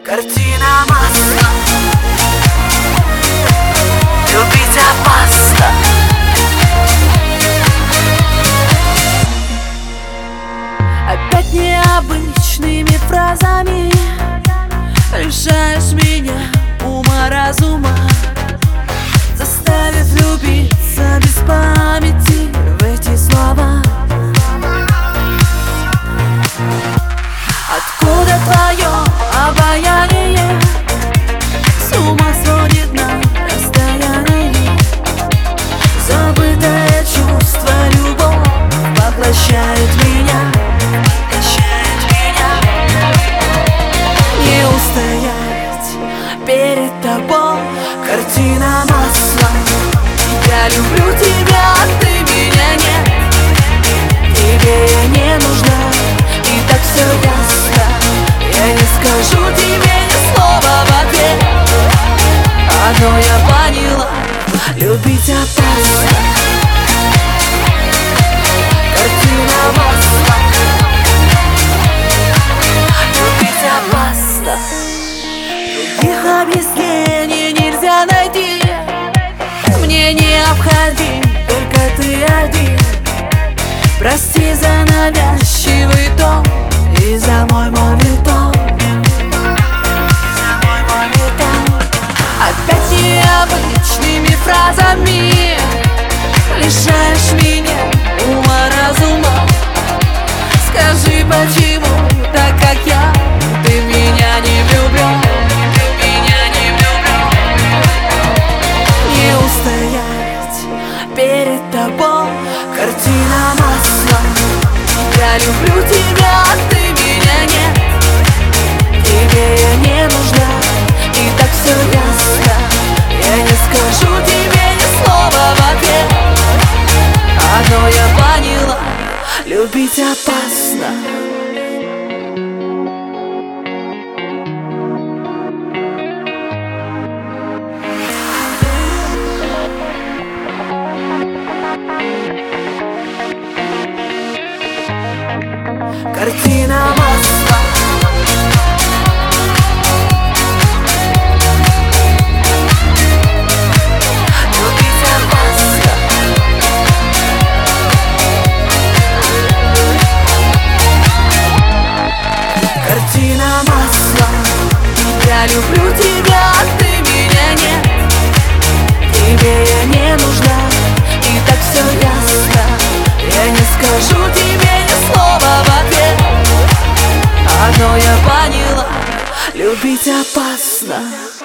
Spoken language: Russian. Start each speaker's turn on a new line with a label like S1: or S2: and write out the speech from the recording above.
S1: Картина масла. Любить опасно. Опять необычными фразами лишаешь меня ума-разума, заставив влюбиться без памяти в эти слова. Откуда твое обаяние с ума сводит на расстоянии? Забытое чувство, любовь поглощает меня. Не устоять перед тобой, картина масла. Я люблю тебя, ты меня нет. Тебе я не нужна, и так все ясно. Я не скажу тебе ни слова в ответ. Одно я поняла: любить опасно. Картина масла. Любить опасно. Других объяснений нельзя найти. Мне необходим только ты один. Прости за навязчивый тон и за мой мовитон. Опять необычными фразами лишаешь меня ума-разума. Скажи, почему, так как я, ты в меня не влюблен? Не устоять перед тобой, картина масла. Я люблю тебя, ты меня нет. Тебе я не нужна, и так все ясно. Я не скажу тебе ни слова в ответ. Одно я поняла: любить опасно. Картина масла. Любить опасно. Картина масла. Я люблю тебя, ты меня нет. Тебе я не нужна, и так все ясно. Я не скажу тебе ни слова в ответ. Одно я поняла: любить опасно.